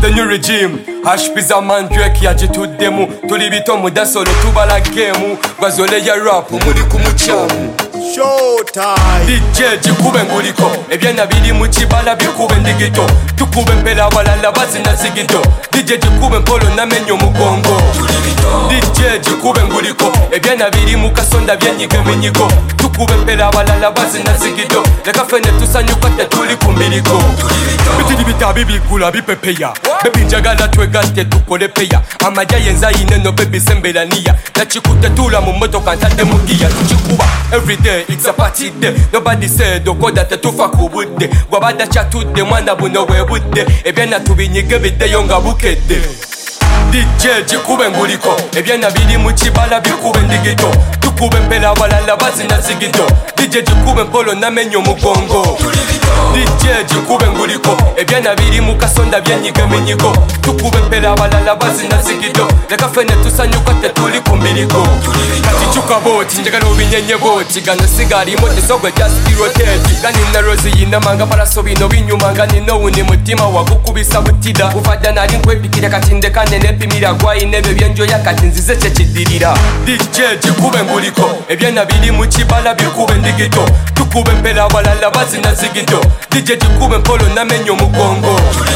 The new regime Ashpiza man Drake yagituddemu tuli bito mudasolo tubala game gwazole ya rap muri kumuchamu Showtime DJ jikube nguliko ebyana biri mu kibala bikube ndigito tukube mpela abalala bazina zigito DJ jikube mpolo namenyo mugongo DJ jikube nguliko ebyana biri mu kasonda byenyiga minyigo tukube mpela abalala bazina zigito leka fene tusanyuka tuli kumbiriko bitiri bitabi bigula bipepeya bebi njagala twegatte tukole peya amajja yenza yineno bebi sembelania nakikutte tula mu motoka ntadde mu giya tukikuba everyday it's a party day nobody said okoda tetufa ku budde gwabadda kyatudde mwana buno bwe budde ebyana tubinyige biddeyo nga bukedde DJ jikube nguliko ebyana biri mu kibala bikube ndigito tukube mpela abalala bazina zigito DJ jikube mpolo namenyo mugongo DJ jikube nguliko ebyana biri mu kasonda byenyiga minyigo tukube mpela abalala bazina zigito leka fene tusanyuka tetuli kumbiriko kati chuka boti njagala obinyenye boti gano sigari mote sogwe just rotate gani na rozi yina manga paraso bino binyuma gani no uni mutima wagukubisa butida ufada nali nkwepikira katinde kanene pimira gwai nebe byenjo yakati nzize kyekidirira DJ jikube nguliko ebyana biri mu kibala bikube ndigito tukube mpela abalala bazina zigito DJ jikube mpolo namenyo mugongo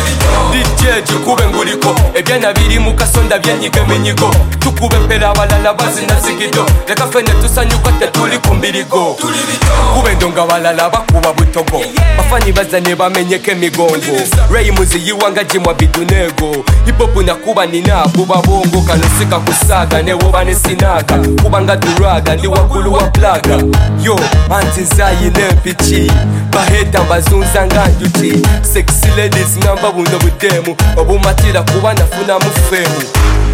DJ jikube nguliko ebyana biri mu kasonda byenyiga minyigo tukube mpela abalala bazina zigito leka fene tusanyuka tetuli kumbiriko kube ndonga balala bakuba butogo bafani bazane bamenyeke migongo Ray muzi yiwanga jimwa bidunego hipopu nakuba ninakuba bongo kanosika kusaga newoba nesinaga kubanga duraga ndi wakulu wa plaga yo anti nzayi nempichi baheta mbazunza nganjuti sexy ladies ngamba buno budemu obumatira kuba nafuna mufemu